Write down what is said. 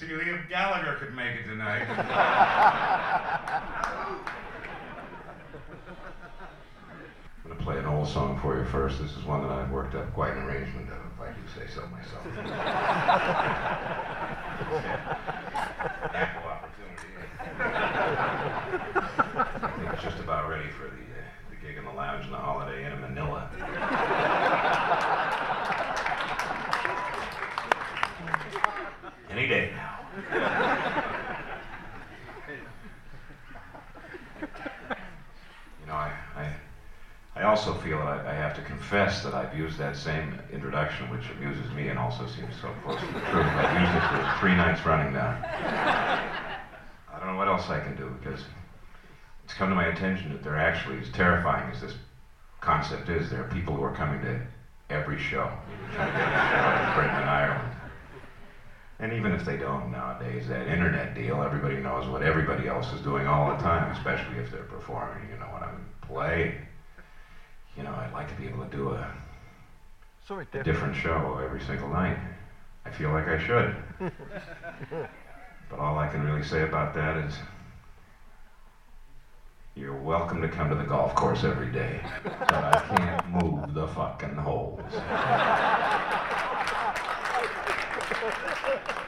See if Gallagher could make it tonight. I'm going to play an old song for you first. This is one that I've worked up quite an arrangement of, if I do say so myself. Ample opportunity. I think it's just about ready for the gig in the lounge in the Holiday Inn in Manila. Any day now. You know, I also feel that I have to confess that I've used that same introduction, which amuses me and also seems so close to the truth. I've used it for 3 nights running now. I don't know what else I can do, because it's come to my attention that they're actually, as terrifying as this concept is, there are people who are coming to every show. Trying to get a show in Britain and Ireland. And even if they don't nowadays, that internet deal, everybody knows what everybody else is doing all the time, especially if they're performing. You know, when I'm playing, you know, I'd like to be able to do a different show every single night. I feel like I should. But all I can really say about that is, you're welcome to come to the golf course every day, but I can't move the fucking holes.